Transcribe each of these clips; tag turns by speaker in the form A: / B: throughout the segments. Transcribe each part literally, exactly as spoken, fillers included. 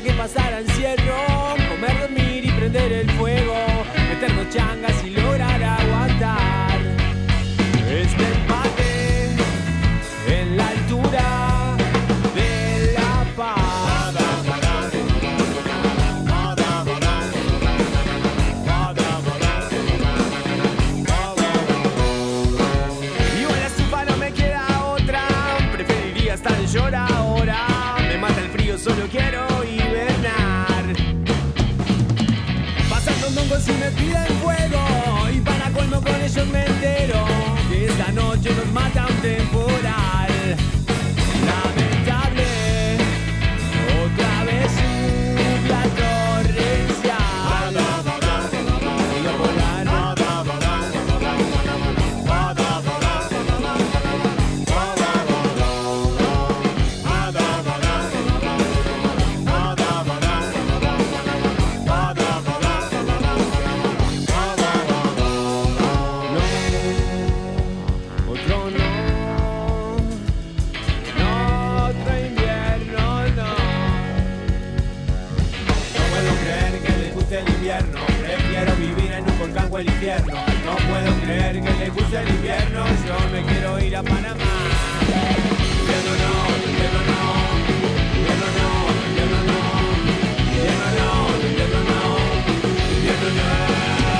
A: que pasar encierro, comer, dormir y prender el fuego, meternos changas y lograr aguantar este empate en la altura de La Paz. Y bueno, la estufa no me queda otra, preferiría estar en llor ahora. Me mata el frío, solo quiero hibernar. Pasando un dongo si me piden fuego, y para colmo con ellos me entero que esta noche nos mata un temporal lamentable. Otra vez lluvia torrencial. Voy a volar. Otro no, no, otro invierno no. No puedo creer que les guste el invierno, prefiero vivir en un volcán o el infierno. No puedo creer que les guste el invierno, yo me quiero ir a Panamá. Invierno no, invierno no, invierno no, invierno no, invierno no, invierno no, invierno no.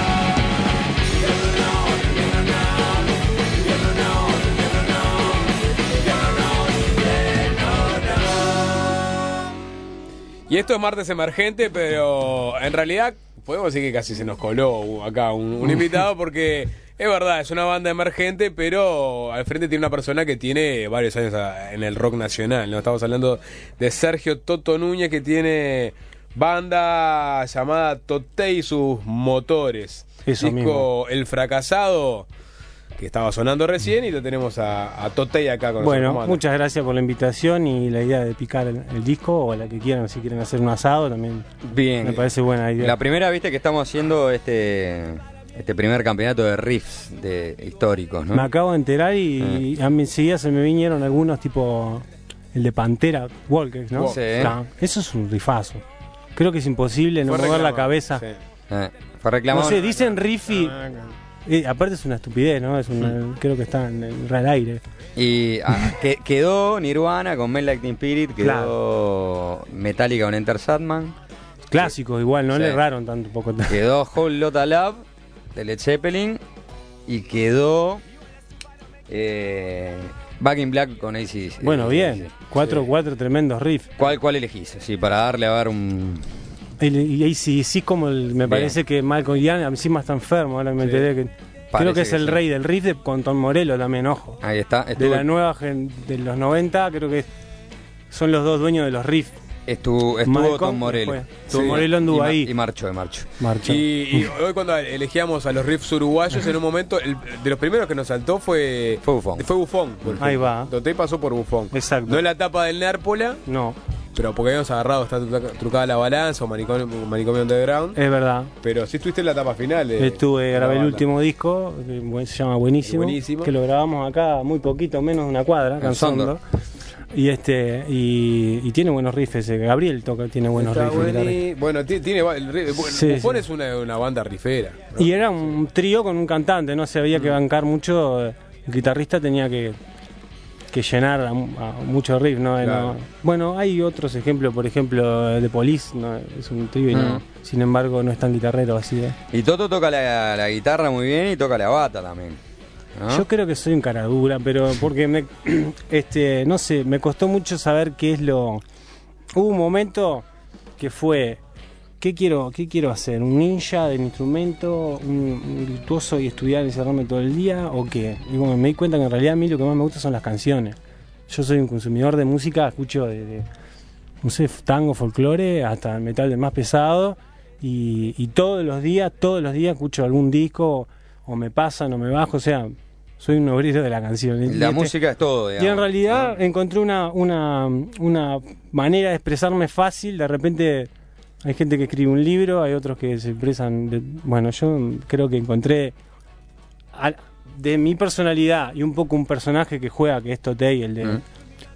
B: Y esto es Martes Emergente, pero en realidad podemos decir que casi se nos coló acá un, un invitado, porque es verdad, es una banda emergente, pero al frente tiene una persona que tiene varios años en el rock nacional, ¿no? Estamos hablando de Sergio Toto Núñez, que tiene banda llamada Toté y sus Motores.
C: Eso
B: Disco
C: mismo.
B: El Fracasado, que estaba sonando recién, y lo tenemos a, a Toté acá con
C: Bueno,
B: nosotros.
C: muchas gracias por la invitación y la idea de picar el, el disco, o la que quieran, si quieren hacer un asado también.
D: Bien.
C: Me parece buena idea.
D: La primera, viste que estamos haciendo este este primer campeonato de riffs de históricos, ¿no?
C: Me acabo de enterar y
D: Ah.
C: a mí enseguida se me vinieron algunos, tipo el de Pantera, Walker, ¿no?
D: Sí.
C: Está. Eso es un rifazo. Creo que es imposible no
B: Fue
C: mover la
B: reclamado,
C: cabeza.
B: sí.
D: Eh, fue reclamado.
C: No sé, dicen riff y... eh, aparte es una estupidez, ¿no? Es una, creo que está en el real aire.
D: Y ah, que, quedó Nirvana con Mel Lightning Spirit, quedó
C: Claro.
D: Metallica con Enter Sandman,
C: Clásicos igual, no
D: Sí.
C: le erraron tanto poco.
D: quedó Whole Lotta Love de Led Zeppelin y quedó eh, Back in Black con A C D C.
C: Bueno, bien. Cuatro,
D: Sí.
C: cuatro tremendos riffs.
D: ¿Cuál, ¿Cuál elegís? Sí, para darle a ver un...
C: El- Y ahí sí, sí, como el- me
D: Bien.
C: parece que Malcolm Young encima está enfermo, ahora me
B: Sí.
C: enteré que...
D: Parece
C: Creo que es
D: que
C: el
D: sí.
C: rey del riff de, con Tom Morello también, ojo.
D: Ahí está.
C: De
D: Estuvo,
C: la nueva gen, de los noventa, creo que son los dos dueños de los riffs.
D: estuvo, estuvo
C: Malcolm,
D: Tom Morello.
C: fue. Tom
B: Sí.
C: Morello anduvo
D: y, ma-
C: ahí.
D: y marchó, y marchó.
C: Marchó.
B: Y, y hoy cuando elegíamos a los riffs uruguayos, en un momento, el, de los primeros que nos saltó fue
D: Fue Bufón.
B: Fue Bufón. por
C: Ahí
B: ejemplo.
C: va.
B: Toté pasó por Bufón.
C: Exacto.
B: No en la etapa del Nérpola,
C: No,
B: pero porque habíamos agarrado, está truca- trucada la balanza o manicomio, manicomio underground.
C: es verdad.
B: Pero sí estuviste en la etapa final. de-
C: Estuve,
B: de la
C: grabé el
B: banda.
C: último disco, que bu- se llama Buenísimo,
B: Buenísimo.
C: que lo grabamos acá muy poquito, menos de una cuadra,
D: En
C: cansando.
D: Sondor.
C: Y este y, y tiene buenos riffs ese. Gabriel toca, tiene buenos
B: Está
C: riffs.
B: buení- Bueno, ti- tiene, el ri- bu-
C: Sí,
B: Bufón
C: sí.
B: es una, una banda rifera, ¿no?
C: Y era un trío con un cantante, no se había
B: Mm.
C: que bancar mucho. El guitarrista tenía que, que llenar a, a muchos riffs, ¿no? Era-
B: Claro.
C: Bueno, hay otros ejemplos, por ejemplo, The Police, ¿no? Es un trío y no,
D: Mm.
C: sin embargo no es tan guitarrero así. ¿eh?
D: Y Toto toca la, la guitarra muy bien y toca la bata también, ¿no?
C: Yo creo que soy un caradura, pero porque me, este, no sé, me costó mucho saber qué es lo. Hubo un momento que fue, ¿qué quiero, qué quiero hacer? ¿Un ninja del instrumento, un, un virtuoso y estudiar y encerrarme todo el día o qué? Y bueno, me di cuenta que en realidad a mí lo que más me gusta son las canciones. Yo soy un consumidor de música, escucho de, de, no sé, tango, folclore, hasta metal del más pesado, y, y todos los días, todos los días escucho algún disco, o me pasan o me bajo, o sea, soy un obrero de la canción. Y
D: La
C: este-
D: música es todo, digamos.
C: y en realidad encontré una, una, una manera de expresarme fácil. De repente hay gente que escribe un libro, hay otros que se expresan... de- bueno, yo creo que encontré a- de mi personalidad y un poco un personaje que juega, que es Totei, el de...
D: Mm.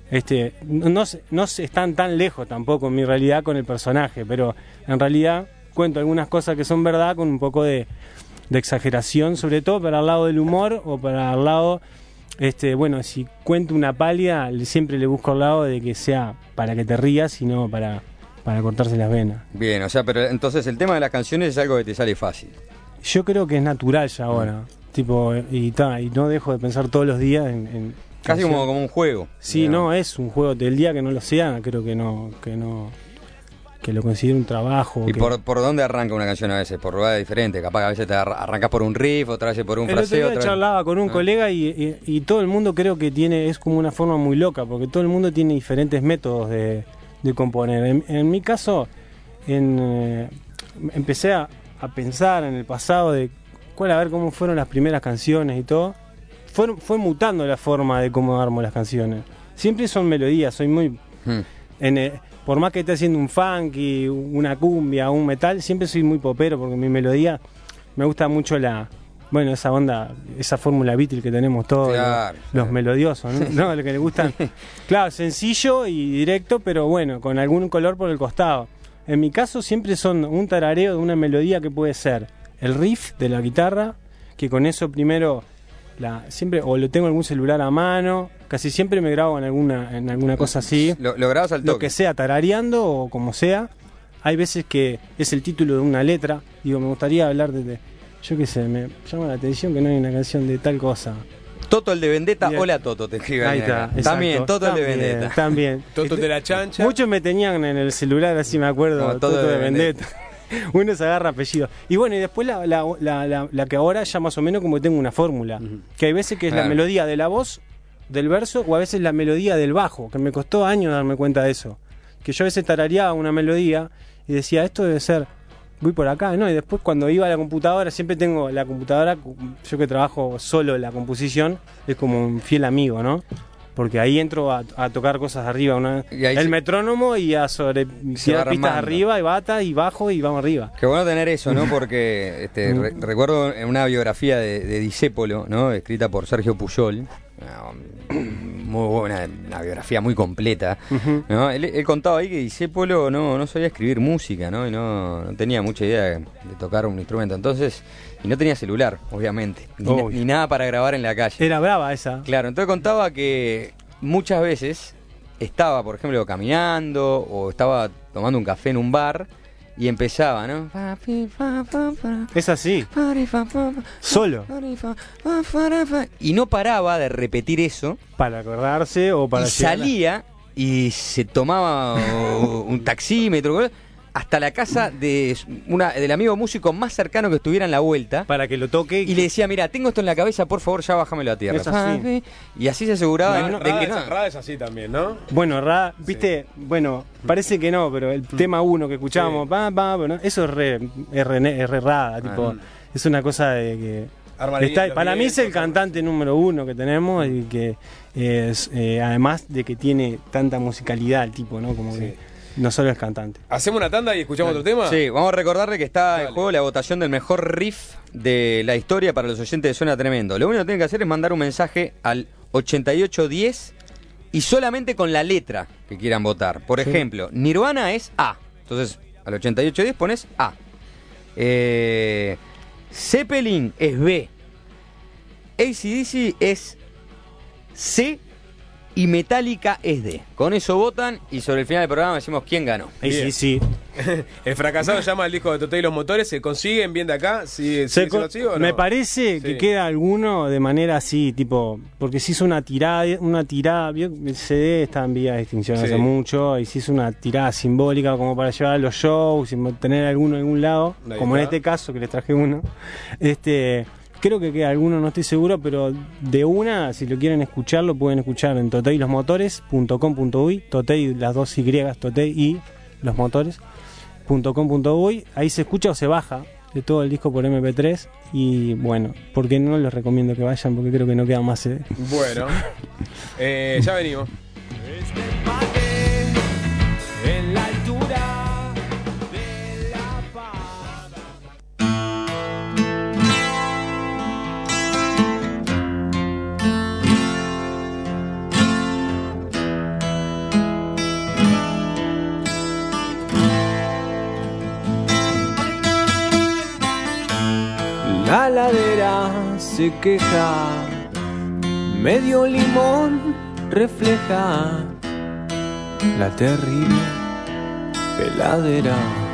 C: Este, no, no, se- no se están tan lejos tampoco en mi realidad con el personaje, pero en realidad cuento algunas cosas que son verdad con un poco de, de exageración, sobre todo para el lado del humor o para el lado, este, bueno, si cuento una palia, le- siempre le busco el lado de que sea para que te rías y no para, para cortarse las venas.
D: Bien, o sea, pero entonces el tema de las canciones es algo que te sale fácil.
C: Yo creo que es natural ya ahora, tipo, y, ta, y no dejo de pensar todos los días en... en
D: Casi
C: canciones.
D: como, como un juego.
C: Sí,
D: digamos.
C: no, es un juego. Del día que no lo sea, creo que no, que no, que lo considero un trabajo.
D: ¿Y
C: que-
D: por, por dónde arranca una canción a veces? Por lugares diferentes. Capaz que a veces te arra- arrancas por un riff, otra vez por un
C: El otro
D: fraseo.
C: día
D: otra vez-
C: charlaba con un
D: Ah.
C: colega y, y- y todo el mundo creo que tiene, es como una forma muy loca, porque todo el mundo tiene diferentes métodos de, de componer. En, en mi caso, en, eh, empecé a, a pensar en el pasado de cuál, a ver cómo fueron las primeras canciones y todo. Fue, fue mutando la forma de cómo armo las canciones. Siempre son melodías, soy muy...
D: Hmm.
C: En, eh, por más que esté haciendo un funky, una cumbia, un metal, siempre soy muy popero porque mi melodía me gusta mucho la, bueno, esa onda, esa fórmula Beatle que tenemos todos,
D: Claro,
C: los,
D: claro.
C: los melodiosos, ¿no? No, lo que le gustan. Claro, sencillo y directo, pero bueno, con algún color por el costado. En mi caso siempre son un tarareo de una melodía que puede ser el riff de la guitarra, que con eso primero la, siempre o lo tengo en algún celular a mano, casi siempre me grabo en alguna en alguna cosa así.
D: Lo, lo grabas al
C: Lo
D: toque.
C: que sea, tarareando o como sea. Hay veces que es el título de una letra. Digo, me gustaría hablar de, de- yo qué sé, me llama la atención que no hay una canción de tal cosa.
D: Toto el de Vendetta.
C: Bien.
D: Hola Toto, te escribe
C: Ahí
D: alguien
C: está.
D: acá.
C: exacto.
D: También, Toto el de
C: También,
D: Vendetta.
C: También.
B: Toto de la chancha.
C: Muchos me tenían en el celular, así me acuerdo,
D: Como
C: Toto,
D: Toto
C: de
D: de
C: Vendetta. Uno se agarra apellido. Y bueno, y después la, la, la, la- la que ahora ya más o menos como que tengo una fórmula. Que hay veces que es la
D: Claro.
C: melodía de la voz, del verso, o a veces la melodía del bajo, que me costó años darme cuenta de eso. Que yo a veces tarareaba una melodía y decía, esto debe ser, voy por acá, ¿no? Y después cuando iba a la computadora, siempre tengo la computadora, yo que trabajo solo en la composición, es como un fiel amigo, ¿no? Porque ahí entro a, a tocar cosas arriba, una,
D: Y ahí
C: el
D: se-
C: metrónomo y a sobre tirar
D: va
C: pistas
D: armando.
C: arriba y bata y bajo y vamos arriba.
D: Qué bueno tener eso, ¿no? Porque este, re- recuerdo en una biografía de, de Discépolo, ¿no? Escrita por Sergio Puyol. Una, muy buena, una biografía muy completa,
C: Ujú.
D: ¿no? Él, él contaba ahí que Discépolo no, no sabía escribir música, ¿no? Y no, no tenía mucha idea de, de tocar un instrumento. Entonces, y no tenía celular, obviamente, ni, na-
C: Obvio.
D: ni nada para grabar en la calle.
C: Era brava esa.
D: Claro, entonces contaba que muchas veces estaba, por ejemplo, caminando o estaba tomando un café en un bar y empezaba, ¿no?
C: Es así, solo,
D: Y no paraba de repetir eso
C: para acordarse o para
D: y
C: llegar a-
D: salía y se tomaba uh, un taxímetro hasta la casa de una del amigo músico más cercano que estuviera en la vuelta.
C: para que lo toque
D: Y le decía, mira, tengo esto en la cabeza, por favor, ya bájamelo a tierra.
C: Es así.
D: Y así se aseguraba
C: No, no,
D: de
B: Rada
D: que
B: es-
D: no.
B: Rada es así también, ¿no?
C: Bueno, Ra, viste, bueno, parece que no, pero el tema uno que escuchábamos,
B: Sí.
C: pa, pa, bueno, eso es re, es re, es re Rada, tipo, es una cosa de que
B: Arma la
C: está-
B: línea,
C: para
B: los
C: mí es el
B: vientos,
C: cantante número uno que tenemos y que es, eh, además de que tiene tanta musicalidad el tipo, ¿no? Como
B: Sí.
C: que no solo es cantante.
B: ¿Hacemos una tanda y escuchamos otro tema?
D: Sí, vamos a recordarle que está
B: Dale.
D: en juego la votación del mejor riff de la historia para los oyentes de Suena Tremendo. Lo único que tienen que hacer es mandar un mensaje al ochenta y ocho diez y solamente con la letra que quieran votar. Por
C: Sí.
D: ejemplo, Nirvana es A. Entonces, al ochenta y ocho diez pones A. Eh, Zeppelin es B. A C D C es C. Y Metallica es D. Con eso votan y sobre el final del programa decimos quién ganó.
C: Ahí
B: Bien.
C: sí, sí.
B: El fracasado llama el disco de Toté y los Motores. ¿Se consiguen bien de acá? ¿Sí,
C: Se
B: sí,
C: co-
B: lo sigo o no?
C: Me parece que
B: Sí.
C: queda alguno de manera así, tipo, porque se hizo una tirada, una tirada, vio que el C D está en vía de extinción
B: Sí.
C: hace mucho, y se hizo una tirada simbólica como para llevar a los shows y tener alguno en algún lado,
B: Ahí
C: como en
B: está.
C: este caso que les traje uno. Este, creo que queda alguno, no estoy seguro, pero de una, si lo quieren escuchar, lo pueden escuchar en totei los motores punto com punto uy, Totei, las dos Y, Totei y los motores. .com.uy, ahí se escucha o se baja de todo el disco por eme pe tres y bueno, porque no les recomiendo que vayan porque creo que no queda más C D.
B: Bueno, eh, ya venimos.
A: Este empate en la altura de la paz. La ladera se queja, medio limón refleja la terrible peladera.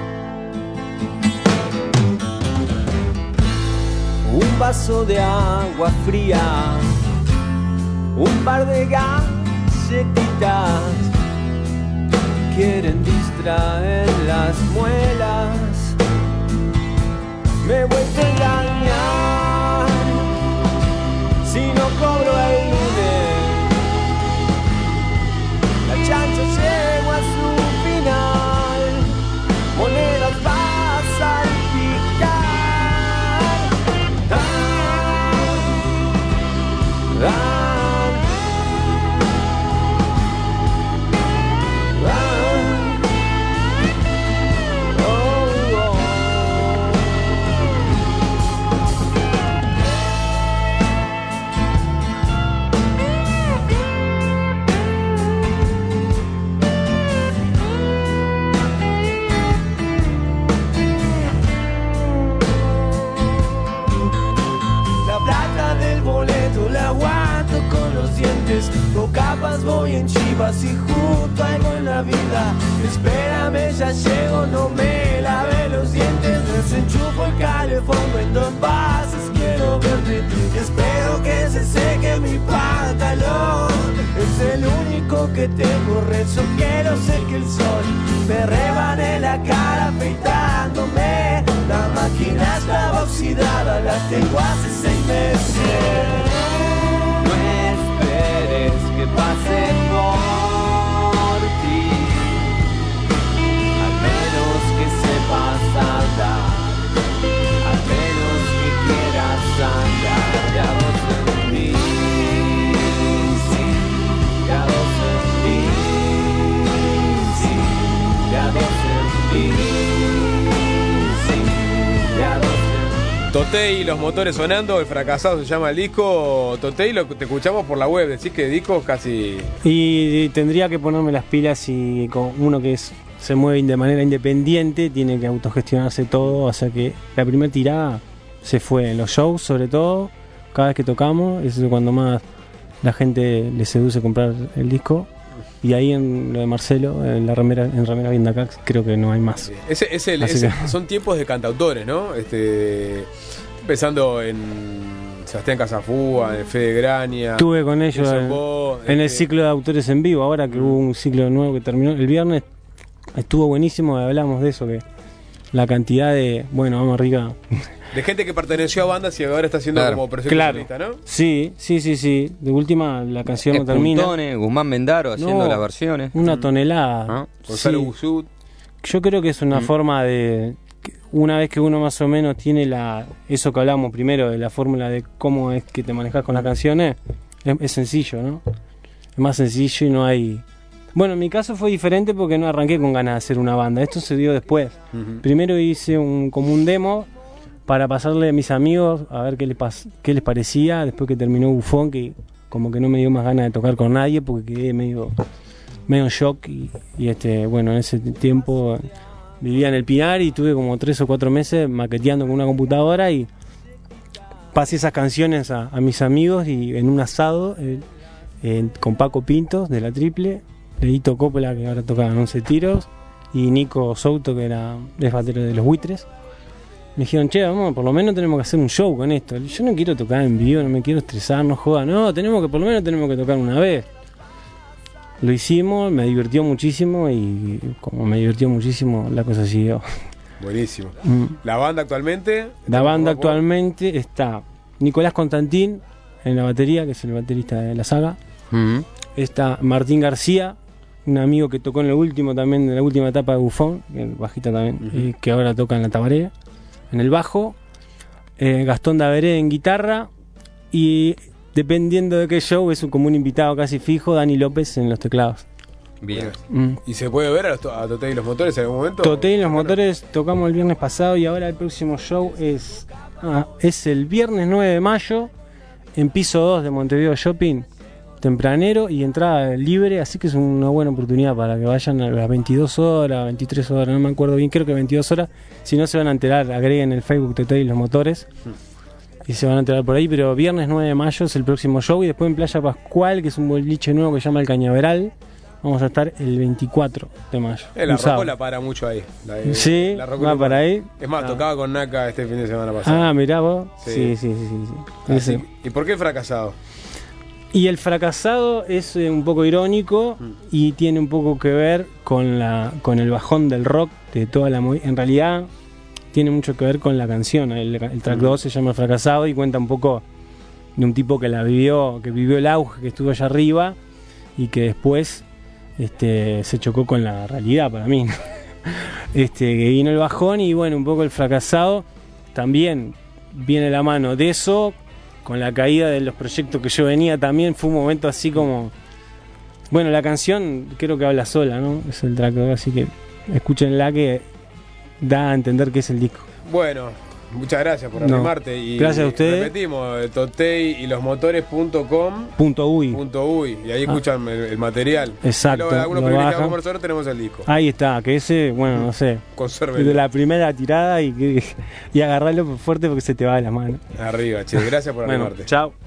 A: Un vaso de agua fría, un par de galletitas quieren distraer las muelas. Me he vuelto a engañar si no cobro el lunes. La chancha llegó a su final, monedas va a salpicar. Ah, ah, ah, oh, oh. La plata del boleto la aguanto con los dientes. No capas, voy en chivas y junto algo en la vida. Espérame, ya llego, no me lave los dientes. Desenchufo el calefón en dos pases, quiero verte. Y espero que se seque mi pantalón. Es el único que tengo, rezo, quiero ser que el sol me rebane la cara afeitándome. La máquina estaba oxidada, la tengo hace seis meses. No esperes que pase por ti, al menos que sepas andar, al menos que quieras andar. Ya vos en mí, sí, ya vos en mí, sí, ya vos en mí, sí, ya vos en mí.
B: Totei y los motores sonando, el fracasado se llama el disco. Totei, lo, te escuchamos por la web, decís que discos casi...
C: Y tendría que ponerme las pilas y con uno que es, se mueve de manera independiente, tiene que autogestionarse todo, o sea que la primera tirada se fue en los shows, sobre todo, cada vez que tocamos, es cuando más la gente le seduce comprar el disco. Y ahí en lo de Marcelo, en la remera, en remera Vindacax, creo que no hay más.
B: Ese, ese,
C: Así
B: ese-
C: que-
B: son tiempos de cantautores, ¿no? Este, pensando en Sebastián Casafúa, en Fede Grania.
C: Estuve con ellos
B: Nelson
C: en,
B: Bo,
C: en el
B: este,
C: ciclo de autores en vivo, ahora que hubo un ciclo nuevo que terminó el viernes, estuvo buenísimo, hablamos de eso, que la cantidad de, bueno, vamos arriba.
B: de gente que perteneció a bandas y ahora está haciendo
D: Claro.
B: como
C: Claro.
B: persecucionista, ¿no?
C: Sí, sí, sí, sí. De última la canción no termina.
D: Puntones, Guzmán Mendaro haciendo
C: No,
D: las versiones.
C: Una tonelada.
D: Ah,
B: Gonzalo
C: Sí.
B: Gusud.
C: Yo creo que es una
D: Mm.
C: forma de que una vez que uno más o menos tiene la eso que hablamos primero de la fórmula de cómo es que te manejas con las canciones, es, es sencillo, ¿no? Es más sencillo y no hay. Bueno, en mi caso fue diferente porque no arranqué con ganas de hacer una banda. Esto se dio después.
B: Ujú.
C: Primero hice un como un demo para pasarle a mis amigos a ver qué les pas- qué les parecía. Después que terminó Bufón, que como que no me dio más ganas de tocar con nadie porque quedé medio medio en shock y, y este bueno, en ese tiempo vivía en el Pinar y tuve como tres o cuatro meses maqueteando con una computadora y pasé esas canciones a, a mis amigos y en un asado eh, en- con Paco Pintos de la Triple, Leito Coppola que ahora toca en once tiros y Nico Souto que era es batero de los Buitres. Me dijeron, che, vamos, por lo menos tenemos que hacer un show con esto. Yo no quiero tocar en vivo, no me quiero estresar, no joda. No, tenemos que, por lo menos tenemos que tocar una vez. Lo hicimos, me divirtió muchísimo y como me divirtió muchísimo, la cosa siguió.
B: Buenísimo.
C: Mm.
B: La banda actualmente.
C: La banda
B: Estamos por-
C: actualmente está Nicolás Constantín en la batería, que es el baterista de la saga.
D: Mm.
C: Está Martín García, un amigo que tocó en el último también, en la última etapa de Bufón, el bajista también,
B: Ujú.
C: y que ahora toca en la Tabaré, en el bajo. Eh, Gastón Daveré en guitarra y dependiendo de qué show es un, como un invitado casi fijo, Dani López en los teclados.
D: Bien.
C: Mm.
B: ¿Y se puede ver a, los to- a Totei y los motores en algún momento?
C: Totei y los motores tocamos el viernes pasado y ahora el próximo show es ah, es el viernes nueve de mayo en piso dos de Montevideo Shopping, tempranero y entrada libre, así que es una buena oportunidad para que vayan a las veintidós horas, veintitrés horas, no me acuerdo bien, creo que veintidós horas. Si no se van a enterar, agreguen el Facebook Totei y los motores y se van a enterar por ahí, pero viernes nueve de mayo es el próximo show y después en Playa Pascual, que es un boliche nuevo que se llama El Cañaveral, vamos a estar el veinticuatro de mayo.
B: Eh, la
C: un sábado.
B: Rocola para mucho ahí. La de-
C: Sí,
B: la
C: va
B: Rocola
C: para ahí.
B: Es más,
C: Ah.
B: tocaba con Naka este fin de semana pasado.
C: Ah, mirá vos.
B: Sí.
C: Sí, sí, sí, sí. sí.
B: Así-
C: Ese.
B: ¿Y por qué fracasado?
C: Y el fracasado es eh, un poco irónico y tiene un poco que ver con la con el bajón del rock de toda la movi- en realidad tiene mucho que ver con la canción. El, el track dos se llama El Fracasado y cuenta un poco de un tipo que la vivió, que vivió el auge, que estuvo allá arriba y que después este, se chocó con la realidad para mí. este, que vino el bajón y bueno, un poco el fracasado también viene la mano de eso, con la caída de los proyectos que yo venía también fue un momento así como... Bueno, la canción creo que habla sola, ¿no? Es el track dos, así que escúchenla que da a entender que es el disco.
B: Bueno, muchas gracias por
C: No,
B: animarte. Y
C: gracias a ustedes.
B: Repetimos, totei y los motores punto com
C: Punto uy.
B: punto uy y ahí escuchan el, el material.
C: Exacto,
B: Y luego, algunos
C: lo
B: privilegiados
C: bajan.
B: conversores tenemos el disco.
C: Ahí está, que ese, bueno, no sé,
B: Consérvenlo.
C: de la primera tirada y, que- y agarrarlo fuerte porque se te va de la mano.
B: Arriba, che. Gracias por
C: Bueno,
B: animarte.
C: chao.